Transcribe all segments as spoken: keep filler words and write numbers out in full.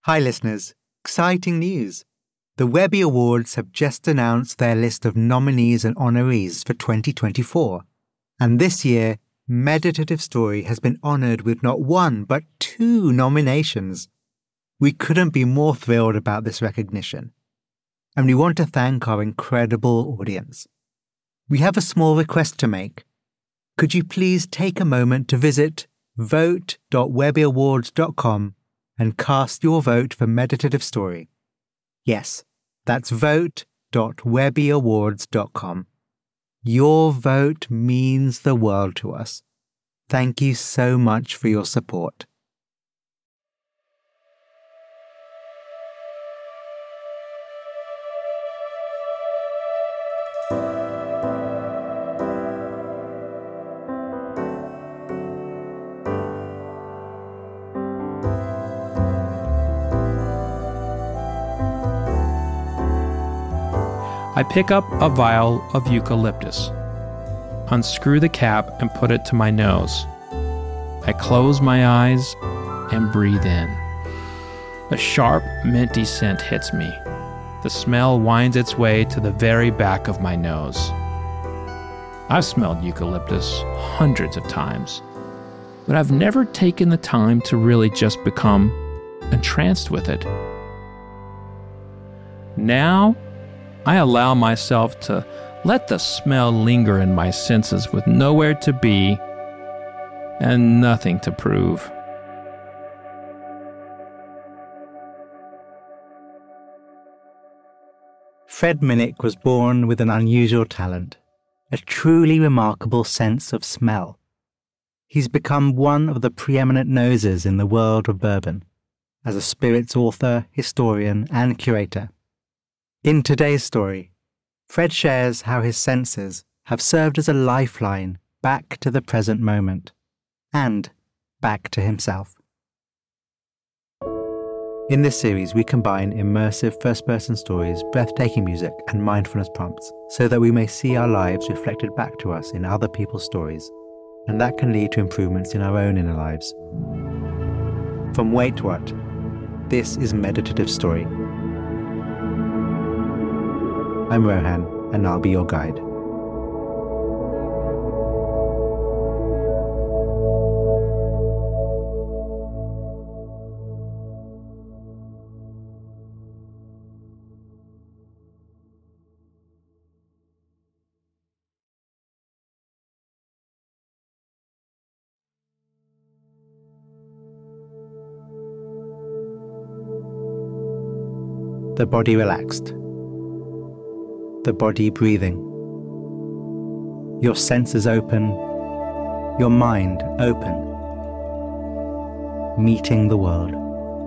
Hi listeners, exciting news! The Webby Awards have just announced their list of nominees and honorees for twenty twenty-four. And this year, Meditative Story has been honoured with not one but two nominations. We couldn't be more thrilled about this recognition. And we want to thank our incredible audience. We have a small request to make. Could you please take a moment to visit vote dot webby awards dot com and cast your vote for Meditative Story? Yes, that's vote dot webby awards dot com. Your vote means the world to us. Thank you so much for your support. I pick up a vial of eucalyptus, unscrew the cap and put it to my nose. I close my eyes and breathe in. A sharp, minty scent hits me. The smell winds its way to the very back of my nose. I've smelled eucalyptus hundreds of times, but I've never taken the time to really just become entranced with it. Now, I allow myself to let the smell linger in my senses with nowhere to be and nothing to prove. Fred Minnick was born with an unusual talent, a truly remarkable sense of smell. He's become one of the preeminent noses in the world of bourbon, as a spirits author, historian, and curator. In today's story, Fred shares how his senses have served as a lifeline back to the present moment and back to himself. In this series, we combine immersive first-person stories, breathtaking music, and mindfulness prompts so that we may see our lives reflected back to us in other people's stories, and that can lead to improvements in our own inner lives. From Wait What? This is Meditative Story. I'm Rohan, and I'll be your guide. The body relaxed. The body breathing. Your senses open, your mind open, meeting the world.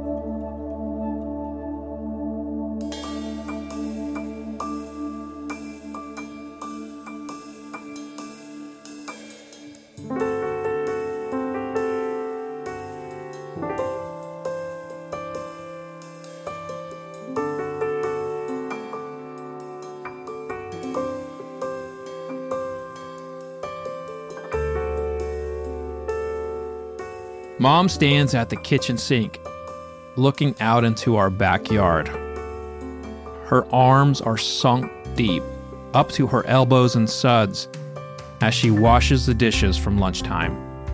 Mom stands at the kitchen sink, looking out into our backyard. Her arms are sunk deep, up to her elbows in suds, as she washes the dishes from lunchtime.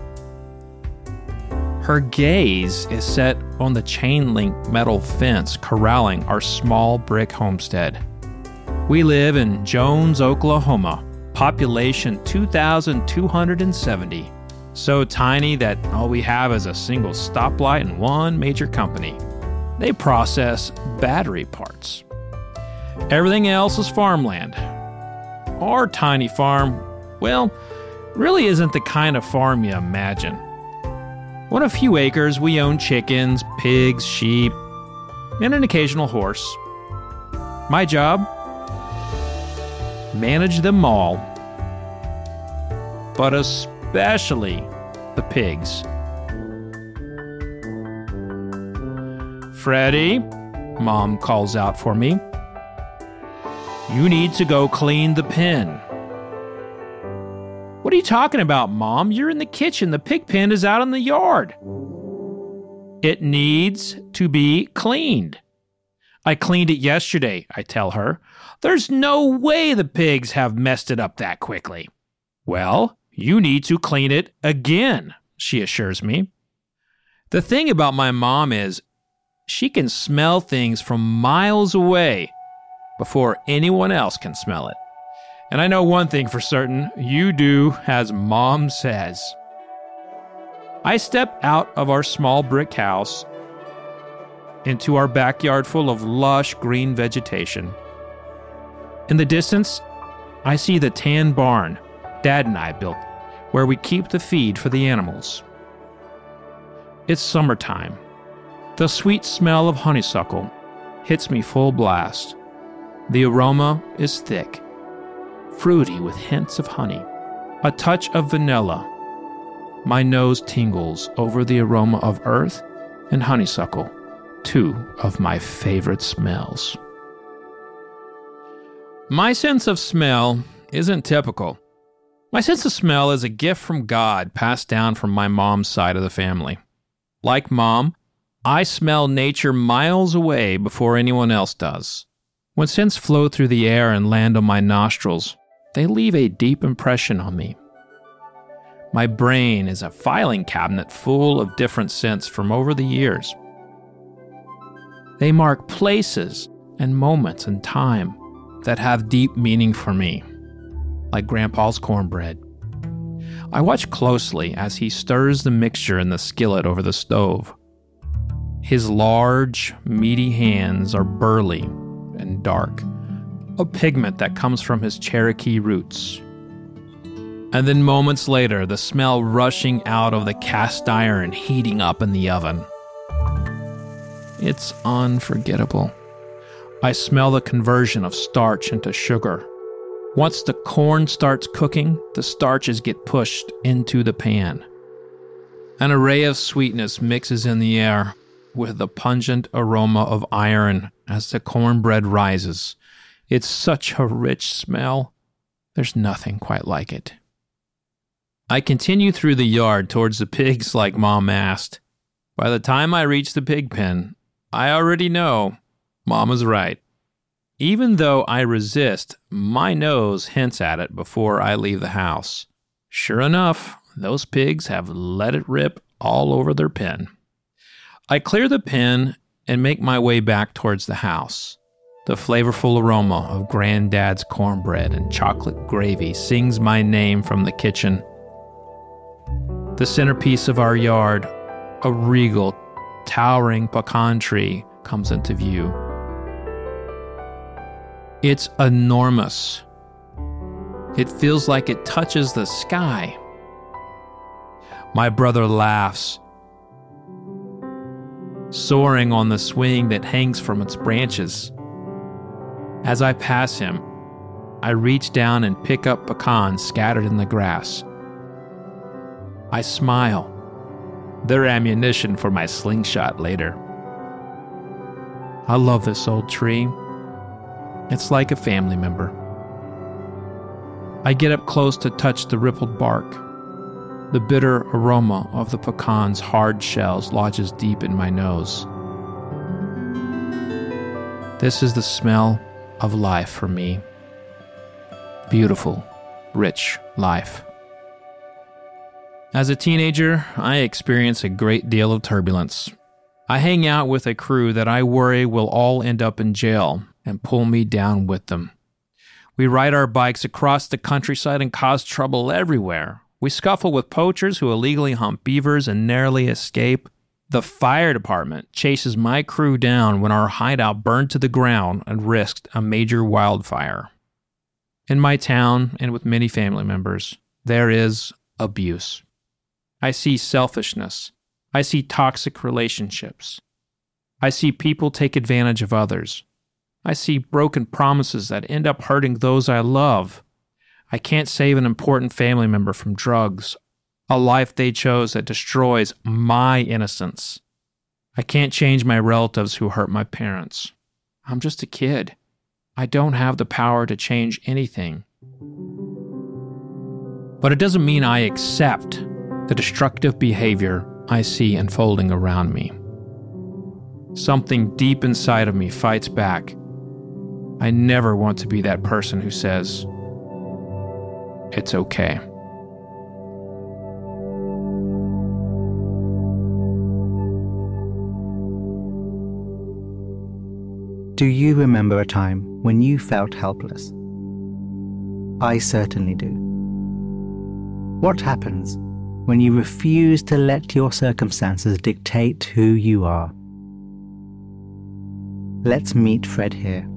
Her gaze is set on the chain-link metal fence corralling our small brick homestead. We live in Jones, Oklahoma, population two thousand two hundred seventy. So tiny that all we have is a single stoplight and one major company. They process battery parts. Everything else is farmland. Our tiny farm, well, really isn't the kind of farm you imagine. On a few acres, we own chickens, pigs, sheep, and an occasional horse. My job? Manage them all. But especially Especially the pigs. Freddie, Mom calls out for me. You need to go clean the pen. What are you talking about, Mom? You're in the kitchen. The pig pen is out in the yard. It needs to be cleaned. I cleaned it yesterday, I tell her. There's no way the pigs have messed it up that quickly. Well, you need to clean it again, she assures me. The thing about my mom is she can smell things from miles away before anyone else can smell it. And I know one thing for certain, you do as Mom says. I step out of our small brick house into our backyard full of lush green vegetation. In the distance, I see the tan barn Dad and I built, where we keep the feed for the animals. It's summertime. The sweet smell of honeysuckle hits me full blast. The aroma is thick, fruity with hints of honey, a touch of vanilla. My nose tingles over the aroma of earth and honeysuckle, two of my favorite smells. My sense of smell isn't typical. My sense of smell is a gift from God passed down from my mom's side of the family. Like Mom, I smell nature miles away before anyone else does. When scents flow through the air and land on my nostrils, they leave a deep impression on me. My brain is a filing cabinet full of different scents from over the years. They mark places and moments in time that have deep meaning for me, like Grandpa's cornbread. I watch closely as he stirs the mixture in the skillet over the stove. His large, meaty hands are burly and dark, a pigment that comes from his Cherokee roots. And then moments later, the smell rushing out of the cast iron heating up in the oven. It's unforgettable. I smell the conversion of starch into sugar. Once the corn starts cooking, the starches get pushed into the pan. An array of sweetness mixes in the air with the pungent aroma of iron as the cornbread rises. It's such a rich smell. There's nothing quite like it. I continue through the yard towards the pigs like Mom asked. By the time I reach the pig pen, I already know Mom is right. Even though I resist, my nose hints at it before I leave the house. Sure enough, those pigs have let it rip all over their pen. I clear the pen and make my way back towards the house. The flavorful aroma of Granddad's cornbread and chocolate gravy sings my name from the kitchen. The centerpiece of our yard, a regal, towering pecan tree, comes into view. It's enormous. It feels like it touches the sky. My brother laughs, soaring on the swing that hangs from its branches. As I pass him, I reach down and pick up pecans scattered in the grass. I smile. They're ammunition for my slingshot later. I love this old tree. It's like a family member. I get up close to touch the rippled bark. The bitter aroma of the pecan's hard shells lodges deep in my nose. This is the smell of life for me. Beautiful, rich life. As a teenager, I experience a great deal of turbulence. I hang out with a crew that I worry will all end up in jail and pull me down with them. We ride our bikes across the countryside and cause trouble everywhere. We scuffle with poachers who illegally hunt beavers and narrowly escape. The fire department chases my crew down when our hideout burned to the ground and risked a major wildfire. In my town, and with many family members, there is abuse. I see selfishness. I see toxic relationships. I see people take advantage of others. I see broken promises that end up hurting those I love. I can't save an important family member from drugs, a life they chose that destroys my innocence. I can't change my relatives who hurt my parents. I'm just a kid. I don't have the power to change anything. But it doesn't mean I accept the destructive behavior I see unfolding around me. Something deep inside of me fights back. I never want to be that person who says, "It's okay." Do you remember a time when you felt helpless? I certainly do. What happens when you refuse to let your circumstances dictate who you are? Let's meet Fred here.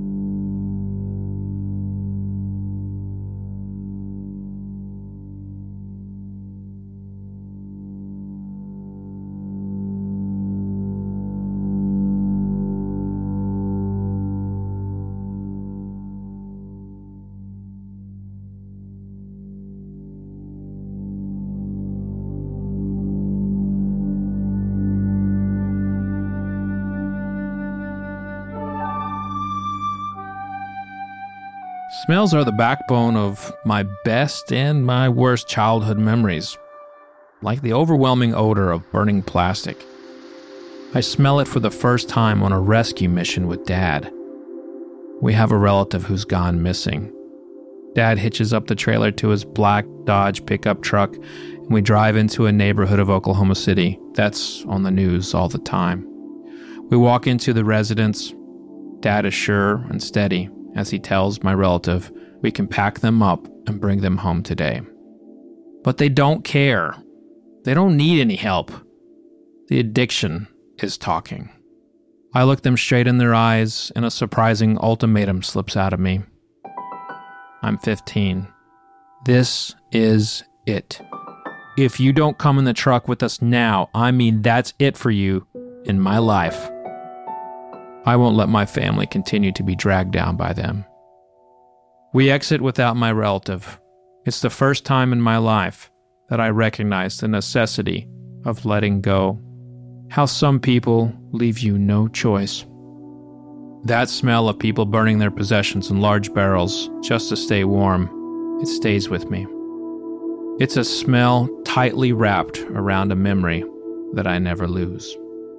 Smells are the backbone of my best and my worst childhood memories, like the overwhelming odor of burning plastic. I smell it for the first time on a rescue mission with Dad. We have a relative who's gone missing. Dad hitches up the trailer to his black Dodge pickup truck, and we drive into a neighborhood of Oklahoma City that's on the news all the time. We walk into the residence. Dad is sure and steady as he tells my relative we can pack them up and bring them home today. But they don't care. They don't need any help. The addiction is talking. I look them straight in their eyes, and a surprising ultimatum slips out of me. I'm fifteen. This is it. If you don't come in the truck with us now, I mean that's it for you in my life. I won't let my family continue to be dragged down by them. We exit without my relative. It's the first time in my life that I recognize the necessity of letting go. How some people leave you no choice. That smell of people burning their possessions in large barrels just to stay warm, it stays with me. It's a smell tightly wrapped around a memory that I never lose.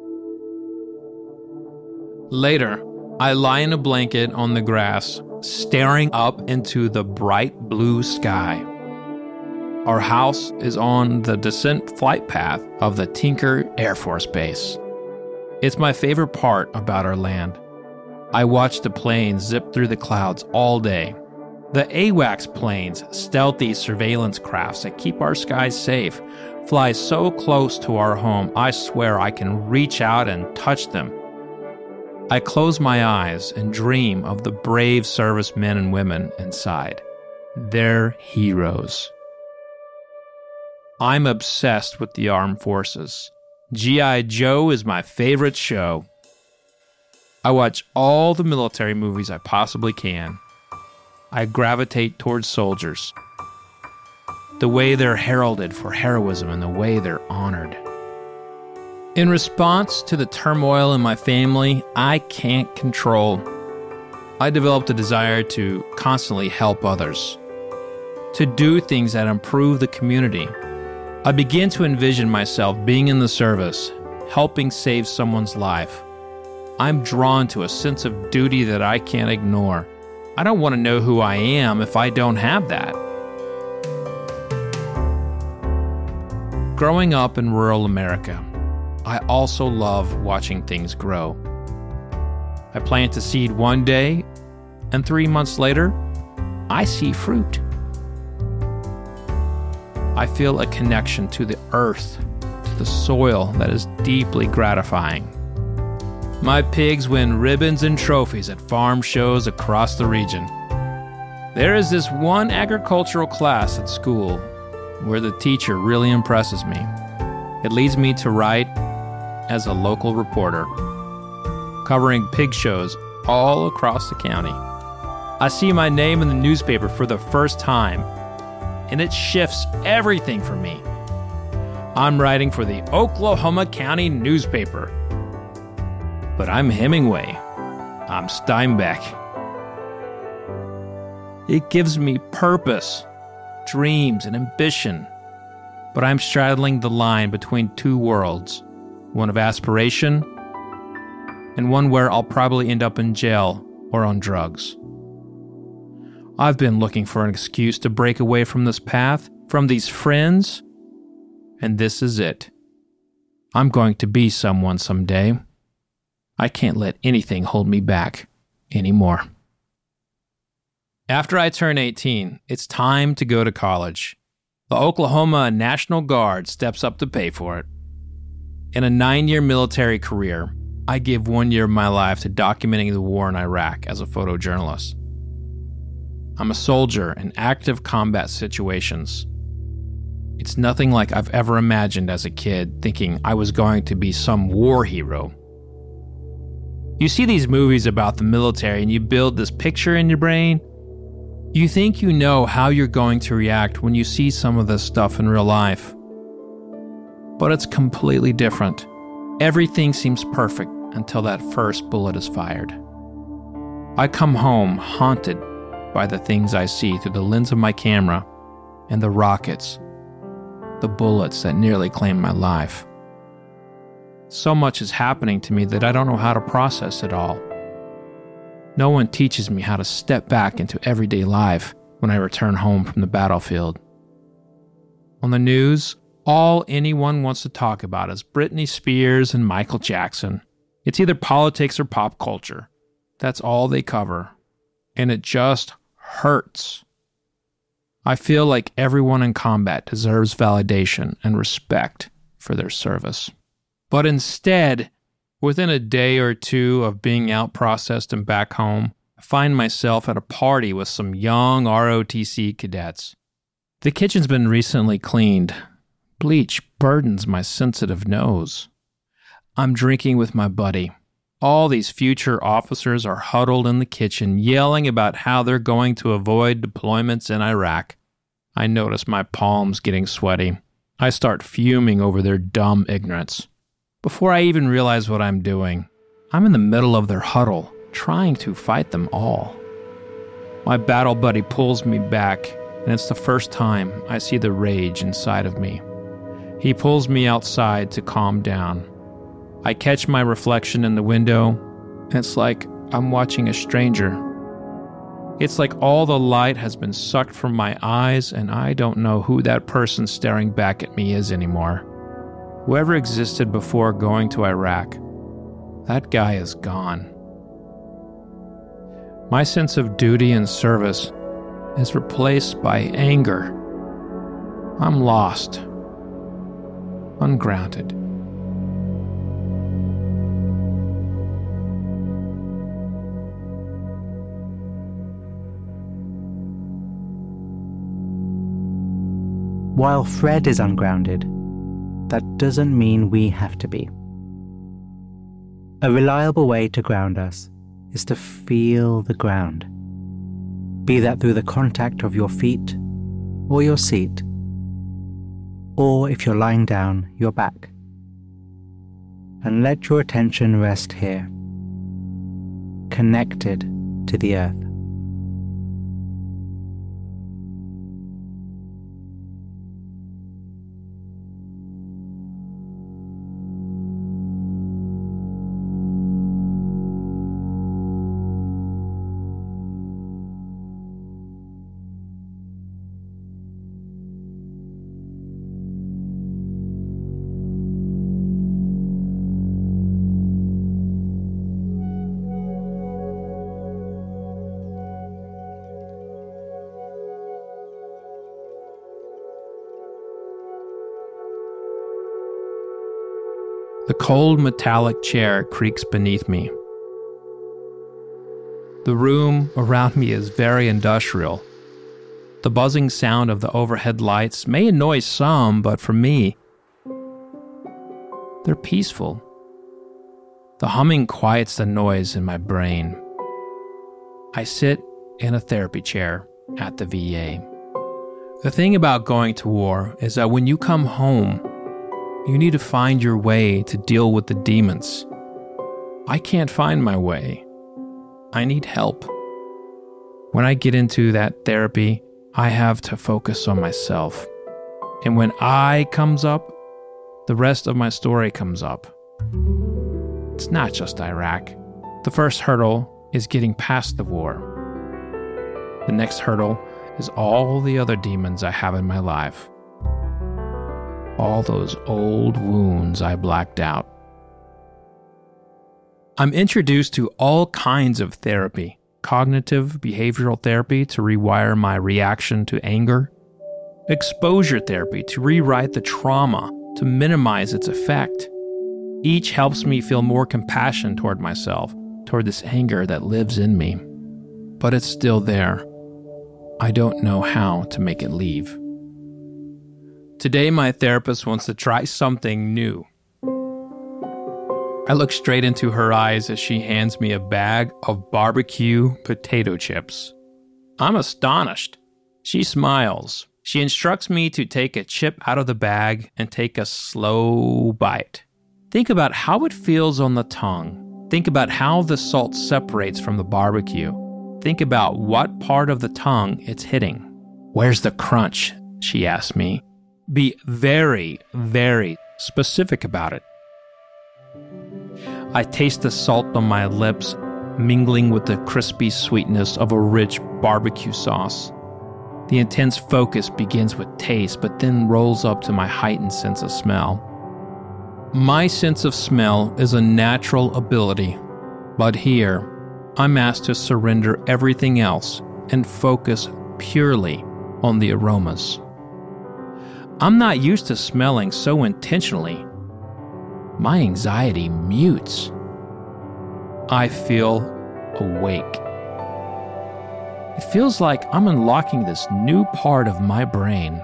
Later, I lie in a blanket on the grass, staring up into the bright blue sky. Our house is on the descent flight path of the Tinker Air Force Base. It's my favorite part about our land. I watch the planes zip through the clouds all day. The AWACS planes, stealthy surveillance crafts that keep our skies safe, fly so close to our home, I swear I can reach out and touch them. I close my eyes and dream of the brave servicemen and women inside. They're heroes. I'm obsessed with the armed forces. G I Joe is my favorite show. I watch all the military movies I possibly can. I gravitate towards soldiers. The way they're heralded for heroism and the way they're honored. In response to the turmoil in my family, I can't control. I developed a desire to constantly help others, to do things that improve the community. I began to envision myself being in the service, helping save someone's life. I'm drawn to a sense of duty that I can't ignore. I don't want to know who I am if I don't have that. Growing up in rural America, I also love watching things grow. I plant a seed one day, and three months later, I see fruit. I feel a connection to the earth, to the soil that is deeply gratifying. My pigs win ribbons and trophies at farm shows across the region. There is this one agricultural class at school where the teacher really impresses me. It leads me to write as a local reporter, covering pig shows all across the county. I see my name in the newspaper for the first time, and it shifts everything for me. I'm writing for the Oklahoma County newspaper. But I'm Hemingway. I'm Steinbeck. It gives me purpose, dreams, and ambition. But I'm straddling the line between two worlds, one of aspiration and one where I'll probably end up in jail or on drugs. I've been looking for an excuse to break away from this path, from these friends, and this is it. I'm going to be someone someday. I can't let anything hold me back anymore. After I turn eighteen, it's time to go to college. The Oklahoma National Guard steps up to pay for it. In a nine-year military career, I give one year of my life to documenting the war in Iraq as a photojournalist. I'm a soldier in active combat situations. It's nothing like I've ever imagined as a kid, thinking I was going to be some war hero. You see these movies about the military and you build this picture in your brain. You think you know how you're going to react when you see some of this stuff in real life. But it's completely different. Everything seems perfect until that first bullet is fired. I come home haunted by the things I see through the lens of my camera and the rockets, the bullets that nearly claimed my life. So much is happening to me that I don't know how to process it all. No one teaches me how to step back into everyday life when I return home from the battlefield. On the news, all anyone wants to talk about is Britney Spears and Michael Jackson. It's either politics or pop culture. That's all they cover. And it just hurts. I feel like everyone in combat deserves validation and respect for their service. But instead, within a day or two of being out processed and back home, I find myself at a party with some young R O T C cadets. The kitchen's been recently cleaned. Bleach burdens my sensitive nose. I'm drinking with my buddy. All these future officers are huddled in the kitchen, yelling about how they're going to avoid deployments in Iraq. I notice my palms getting sweaty. I start fuming over their dumb ignorance. Before I even realize what I'm doing, I'm in the middle of their huddle, trying to fight them all. My battle buddy pulls me back, and it's the first time I see the rage inside of me. He pulls me outside to calm down. I catch my reflection in the window, and it's like I'm watching a stranger. It's like all the light has been sucked from my eyes, and I don't know who that person staring back at me is anymore. Whoever existed before going to Iraq, that guy is gone. My sense of duty and service is replaced by anger. I'm lost, ungrounded. While Fred is ungrounded, that doesn't mean we have to be. A reliable way to ground us is to feel the ground, be that through the contact of your feet or your seat, or if you're lying down, your back. And let your attention rest here, connected to the earth. The cold metallic chair creaks beneath me. The room around me is very industrial. The buzzing sound of the overhead lights may annoy some, but for me, they're peaceful. The humming quiets the noise in my brain. I sit in a therapy chair at the V A. The thing about going to war is that when you come home, you need to find your way to deal with the demons. I can't find my way. I need help. When I get into that therapy, I have to focus on myself. And when I comes up, the rest of my story comes up. It's not just Iraq. The first hurdle is getting past the war. The next hurdle is all the other demons I have in my life. All those old wounds I blacked out. I'm introduced to all kinds of therapy. Cognitive behavioral therapy to rewire my reaction to anger. Exposure therapy to rewrite the trauma to minimize its effect. Each helps me feel more compassion toward myself, toward this anger that lives in me. But it's still there. I don't know how to make it leave. Today, my therapist wants to try something new. I look straight into her eyes as she hands me a bag of barbecue potato chips. I'm astonished. She smiles. She instructs me to take a chip out of the bag and take a slow bite. Think about how it feels on the tongue. Think about how the salt separates from the barbecue. Think about what part of the tongue it's hitting. Where's the crunch? She asks me. Be very, very specific about it. I taste the salt on my lips, mingling with the crispy sweetness of a rich barbecue sauce. The intense focus begins with taste, but then rolls up to my heightened sense of smell. My sense of smell is a natural ability, but here, I'm asked to surrender everything else and focus purely on the aromas. I'm not used to smelling so intentionally. My anxiety mutes. I feel awake. It feels like I'm unlocking this new part of my brain.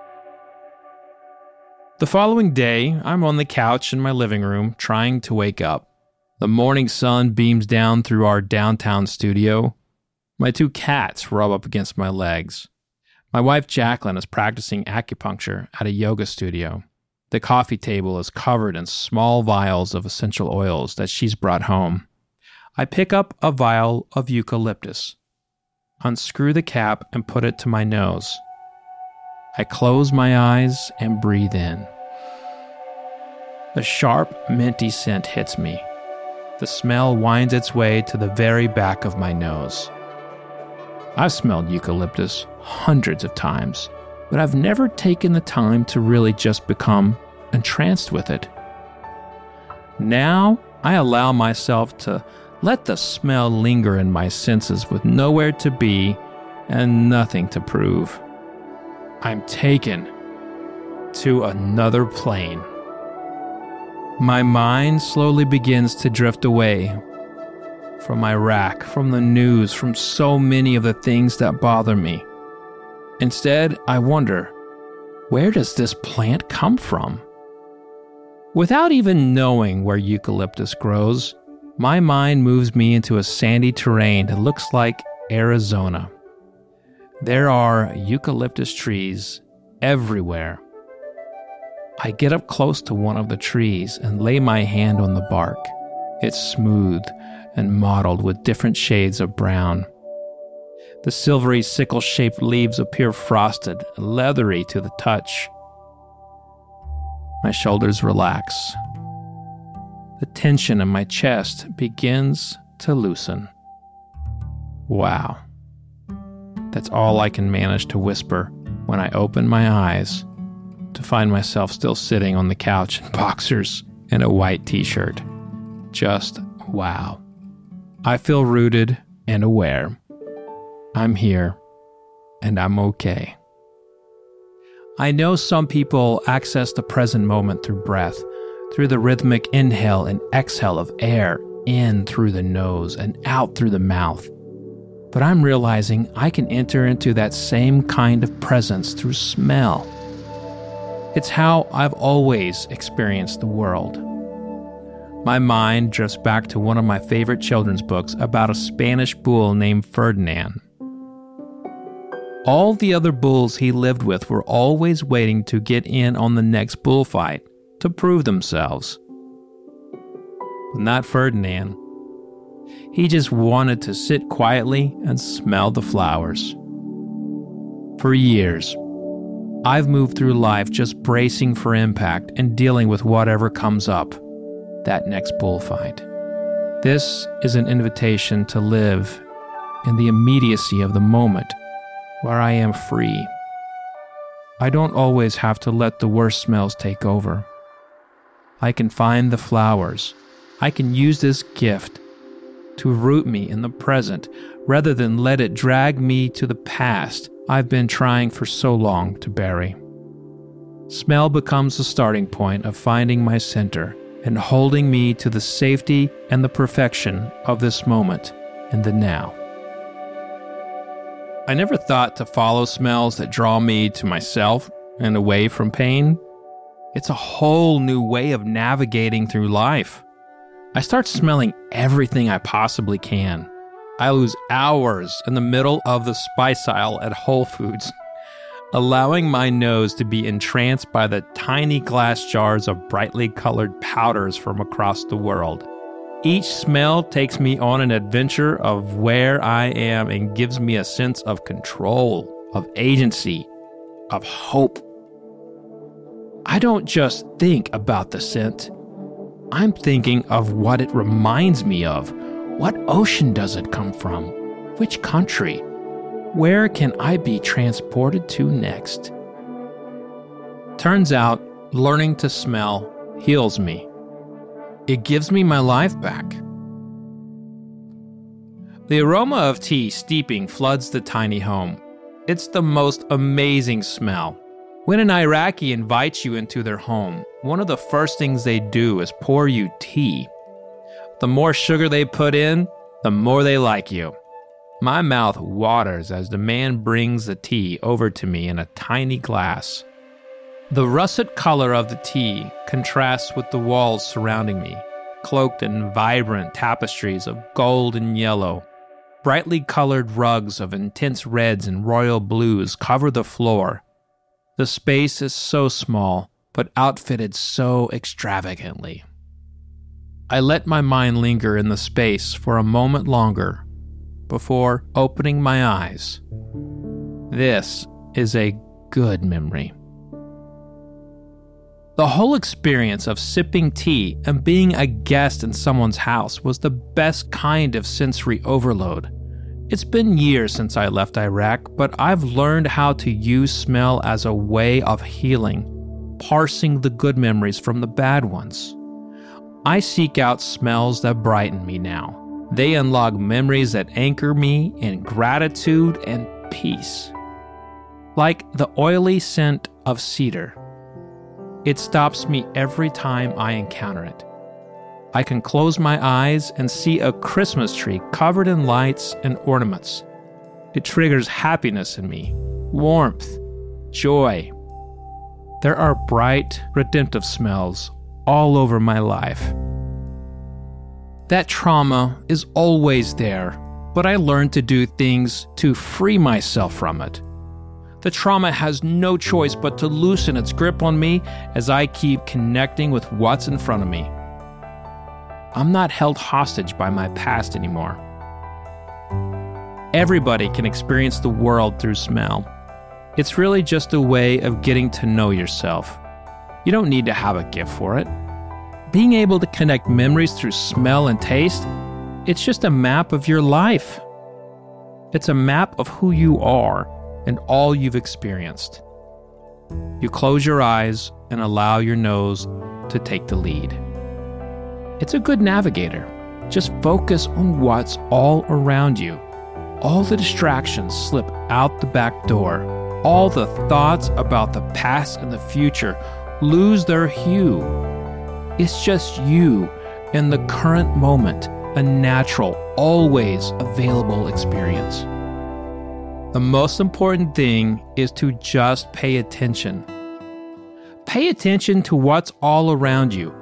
The following day, I'm on the couch in my living room trying to wake up. The morning sun beams down through our downtown studio. My two cats rub up against my legs. My wife Jacqueline is practicing acupuncture at a yoga studio. The coffee table is covered in small vials of essential oils that she's brought home. I pick up a vial of eucalyptus, unscrew the cap, and put it to my nose. I close my eyes and breathe in. A sharp, minty scent hits me. The smell winds its way to the very back of my nose. I've smelled eucalyptus hundreds of times, but I've never taken the time to really just become entranced with it. Now, I allow myself to let the smell linger in my senses with nowhere to be and nothing to prove. I'm taken to another plane. My mind slowly begins to drift away from Iraq, from the news, from so many of the things that bother me. Instead, I wonder, where does this plant come from? Without even knowing where eucalyptus grows, my mind moves me into a sandy terrain that looks like Arizona. There are eucalyptus trees everywhere. I get up close to one of the trees and lay my hand on the bark. It's smooth and mottled with different shades of brown. The silvery sickle-shaped leaves appear frosted, leathery to the touch. My shoulders relax. The tension in my chest begins to loosen. Wow. That's all I can manage to whisper when I open my eyes to find myself still sitting on the couch in boxers and a white t-shirt. Just wow. I feel rooted and aware. I'm here, and I'm okay. I know some people access the present moment through breath, through the rhythmic inhale and exhale of air in through the nose and out through the mouth. But I'm realizing I can enter into that same kind of presence through smell. It's how I've always experienced the world. My mind drifts back to one of my favorite children's books about a Spanish bull named Ferdinand. All the other bulls he lived with were always waiting to get in on the next bullfight, to prove themselves. Not Ferdinand. He just wanted to sit quietly and smell the flowers. For years, I've moved through life just bracing for impact and dealing with whatever comes up. that next bullfight. This is an invitation to live in the immediacy of the moment where I am free. I don't always have to let the worst smells take over. I can find the flowers. I can use this gift to root me in the present rather than let it drag me to the past I've been trying for so long to bury. Smell becomes the starting point of finding my center and holding me to the safety and the perfection of this moment in the now. I never thought to follow smells that draw me to myself and away from pain. It's a whole new way of navigating through life. I start smelling everything I possibly can. I lose hours in the middle of the spice aisle at Whole Foods, allowing my nose to be entranced by the tiny glass jars of brightly colored powders from across the world. Each smell takes me on an adventure of where I am and gives me a sense of control, of agency, of hope. I don't just think about the scent. I'm thinking of what it reminds me of. What ocean does it come from? Which country? Where can I be transported to next? Turns out, learning to smell heals me. It gives me my life back. The aroma of tea steeping floods the tiny home. It's the most amazing smell. When an Iraqi invites you into their home, one of the first things they do is pour you tea. The more sugar they put in, the more they like you. My mouth waters as the man brings the tea over to me in a tiny glass. The russet color of the tea contrasts with the walls surrounding me, cloaked in vibrant tapestries of gold and yellow. Brightly colored rugs of intense reds and royal blues cover the floor. The space is so small, but outfitted so extravagantly. I let my mind linger in the space for a moment longer before opening my eyes. This is a good memory. The whole experience of sipping tea and being a guest in someone's house was the best kind of sensory overload. It's been years since I left Iraq, but I've learned how to use smell as a way of healing, parsing the good memories from the bad ones. I seek out smells that brighten me now. They unlock memories that anchor me in gratitude and peace. Like the oily scent of cedar. It stops me every time I encounter it. I can close my eyes and see a Christmas tree covered in lights and ornaments. It triggers happiness in me, warmth, joy. There are bright, redemptive smells all over my life. That trauma is always there, but I learned to do things to free myself from it. The trauma has no choice but to loosen its grip on me as I keep connecting with what's in front of me. I'm not held hostage by my past anymore. Everybody can experience the world through smell. It's really just a way of getting to know yourself. You don't need to have a gift for it. Being able to connect memories through smell and taste, it's just a map of your life. It's a map of who you are and all you've experienced. You close your eyes and allow your nose to take the lead. It's a good navigator. Just focus on what's all around you. All the distractions slip out the back door. All the thoughts about the past and the future lose their hue. It's just you in the current moment, a natural, always available experience. The most important thing is to just pay attention. Pay attention to what's all around you.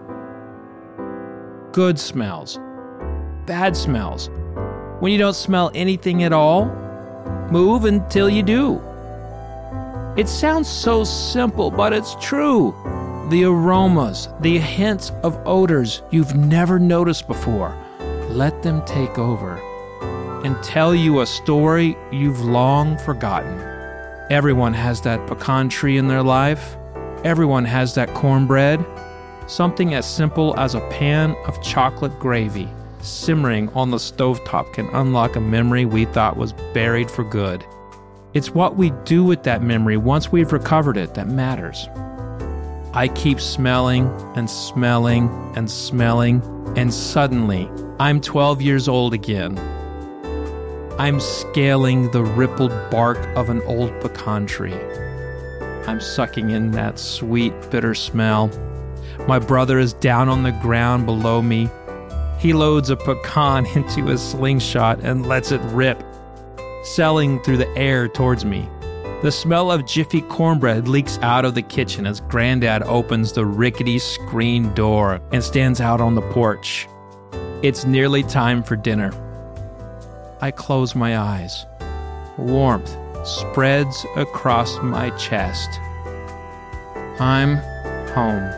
Good smells, bad smells. When you don't smell anything at all, move until you do. It sounds so simple, but it's true. The aromas, the hints of odors you've never noticed before, let them take over and tell you a story you've long forgotten. Everyone has that pecan tree in their life. Everyone has that cornbread. Something as simple as a pan of chocolate gravy simmering on the stovetop can unlock a memory we thought was buried for good. It's what we do with that memory once we've recovered it that matters. I keep smelling and smelling and smelling, and suddenly I'm twelve years old again. I'm scaling the rippled bark of an old pecan tree. I'm sucking in that sweet, bitter smell. My brother is down on the ground below me. He loads a pecan into a slingshot and lets it rip, sailing through the air towards me. The smell of Jiffy cornbread leaks out of the kitchen as Granddad opens the rickety screen door and stands out on the porch. It's nearly time for dinner. I close my eyes. Warmth spreads across my chest. I'm home.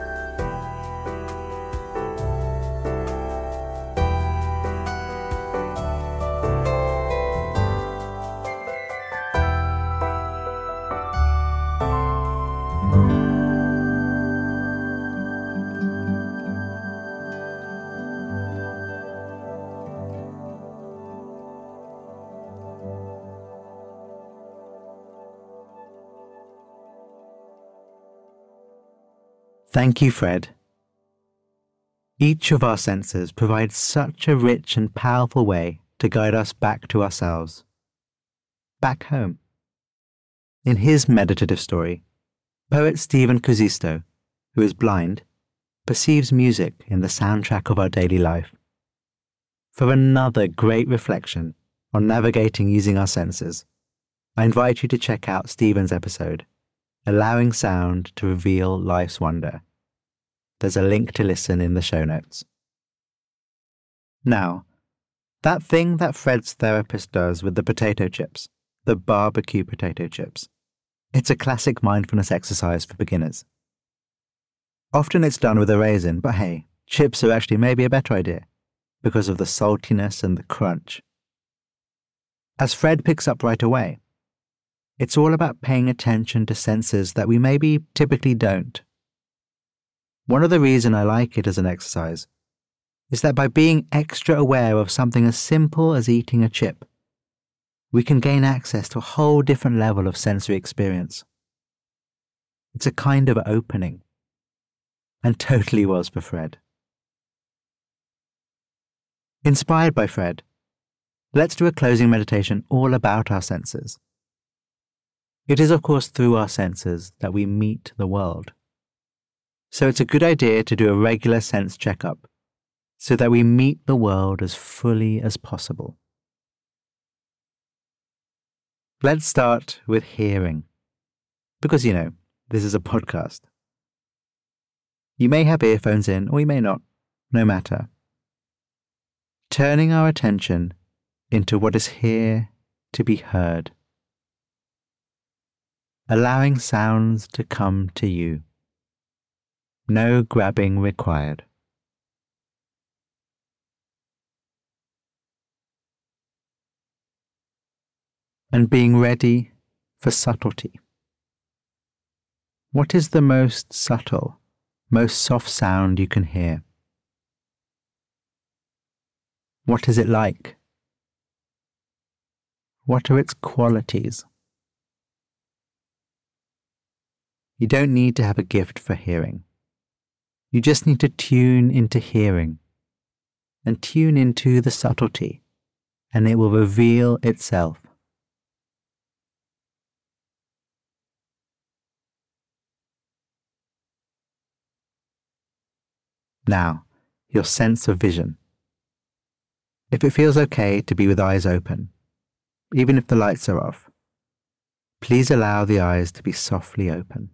Thank you, Fred. Each of our senses provides such a rich and powerful way to guide us back to ourselves, back home. In his meditative story, poet Stephen Kuzisto, who is blind, perceives music in the soundtrack of our daily life. For another great reflection on navigating using our senses, I invite you to check out Stephen's episode, Allowing Sound to Reveal Life's Wonder. There's a link to listen in the show notes. Now, that thing that Fred's therapist does with the potato chips, the barbecue potato chips, it's a classic mindfulness exercise for beginners. Often it's done with a raisin, but hey, chips are actually maybe a better idea because of the saltiness and the crunch. As Fred picks up right away, it's all about paying attention to senses that we maybe typically don't. One of the reasons I like it as an exercise is that by being extra aware of something as simple as eating a chip, we can gain access to a whole different level of sensory experience. It's a kind of opening, and totally was for Fred. Inspired by Fred, let's do a closing meditation all about our senses. It is, of course, through our senses that we meet the world. So it's a good idea to do a regular sense checkup so that we meet the world as fully as possible. Let's start with hearing, because, you know, this is a podcast. You may have earphones in, or you may not, no matter. Turning our attention into what is here to be heard. Allowing sounds to come to you. No grabbing required. And being ready for subtlety. What is the most subtle, most soft sound you can hear? What is it like? What are its qualities? You don't need to have a gift for hearing. You just need to tune into hearing and tune into the subtlety, and it will reveal itself. Now, your sense of vision. If it feels okay to be with eyes open, even if the lights are off, please allow the eyes to be softly open.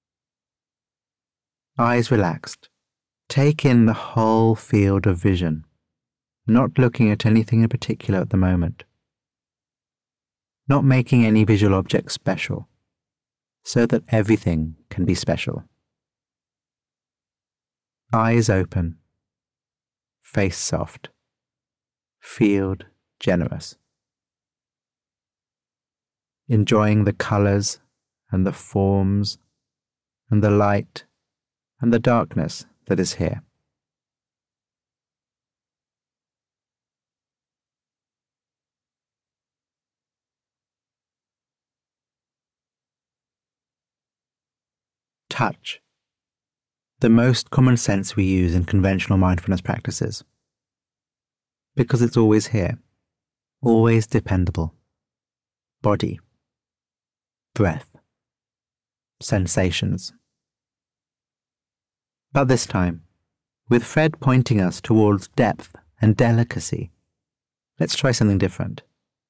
Eyes relaxed. Take in the whole field of vision, not looking at anything in particular at the moment. Not making any visual object special, so that everything can be special. Eyes open, face soft, field generous. Enjoying the colors and the forms and the light and the darkness that is here. Touch. The most common sense we use in conventional mindfulness practices. Because it's always here, always dependable. Body, breath, sensations. But this time, with Fred pointing us towards depth and delicacy, let's try something different.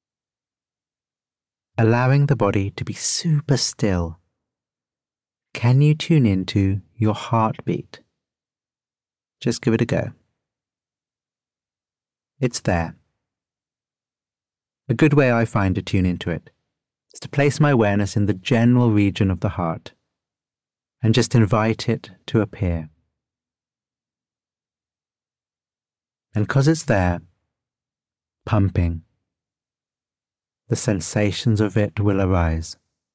Allowing the body to be super still. Can you tune into your heartbeat? Just give it a go. It's there. A good way I find to tune into it is to place my awareness in the general region of the heart and just invite it to appear. And because it's there, pumping, the sensations of it will arise.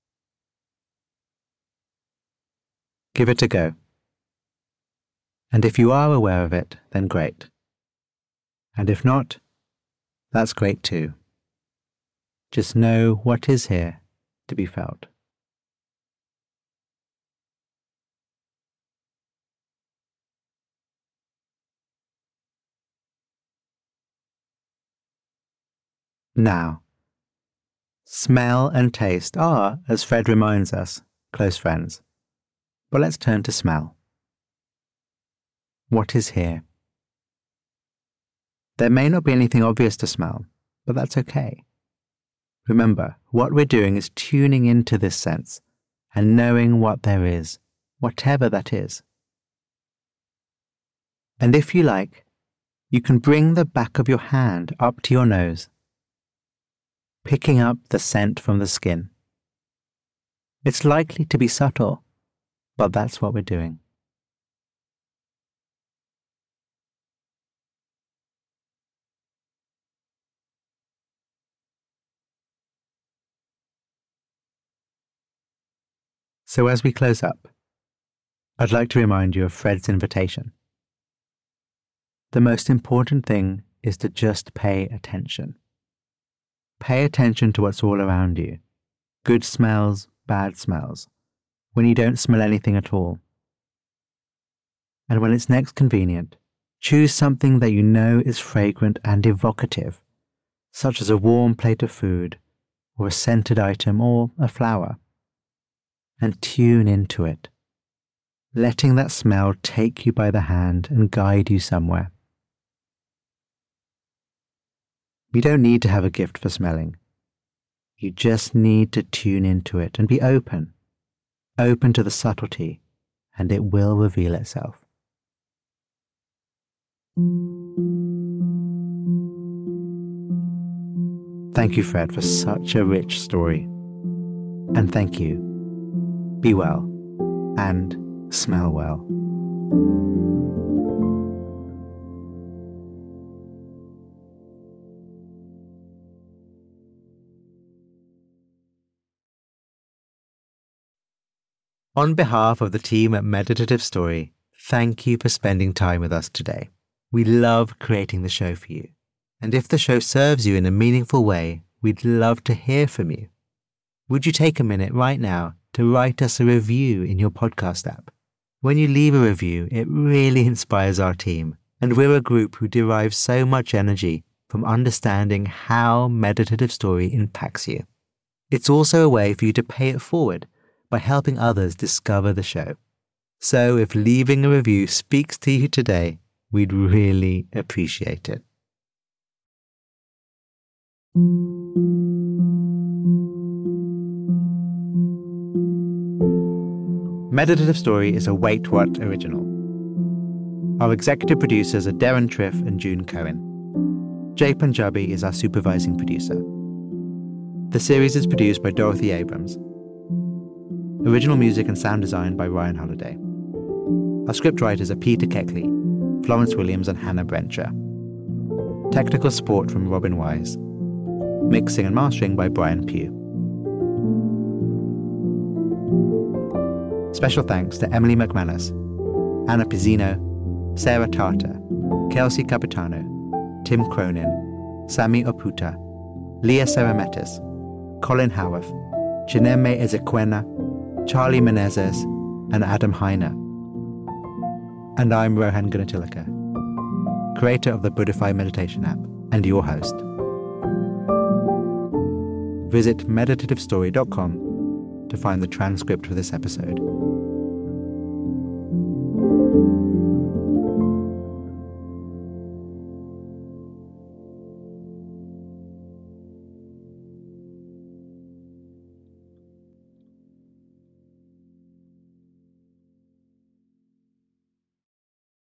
Give it a go. And if you are aware of it, then great. And if not, that's great too. Just know what is here to be felt. Now, smell and taste are, as Fred reminds us, close friends. But let's turn to smell. What is here? There may not be anything obvious to smell, but that's okay. Remember, what we're doing is tuning into this sense and knowing what there is, whatever that is. And if you like, you can bring the back of your hand up to your nose, picking up the scent from the skin. It's likely to be subtle, but that's what we're doing. So as we close up, I'd like to remind you of Fred's invitation. The most important thing is to just pay attention. Pay attention to what's all around you. Good smells, bad smells. When you don't smell anything at all. And when it's next convenient, choose something that you know is fragrant and evocative, such as a warm plate of food, or a scented item, or a flower, and tune into it, letting that smell take you by the hand and guide you somewhere. You don't need to have a gift for smelling. You just need to tune into it and be open. Open to the subtlety, and it will reveal itself. Thank you, Fred, for such a rich story. And thank you. Be well, and smell well. On behalf of the team at Meditative Story, thank you for spending time with us today. We love creating the show for you. And if the show serves you in a meaningful way, we'd love to hear from you. Would you take a minute right now to write us a review in your podcast app? When you leave a review, it really inspires our team, and we're a group who derive so much energy from understanding how Meditative Story impacts you. It's also a way for you to pay it forward by helping others discover the show. So if leaving a review speaks to you today, we'd really appreciate it. Meditative Story is a Wait What original. Our executive producers are Darren Triff and June Cohen. Jay Punjabi is our supervising producer. The series is produced by Dorothy Abrams. Original music and sound design by Ryan Holiday. Our scriptwriters are Peter Keckley, Florence Williams and Hannah Brencher. Technical support from Robin Wise. Mixing and mastering by Brian Pugh. Special thanks to Emily McManus, Anna Pizzino, Sarah Tartar, Kelsey Capitano, Tim Cronin, Sami Oputa, Leah Sarametis, Colin Howarth, Chineme Ezekwena, Charlie Menezes, and Adam Heiner. And I'm Rohan Gunatilaka, creator of the Buddhify Meditation app and your host. Visit meditative story dot com to find the transcript for this episode.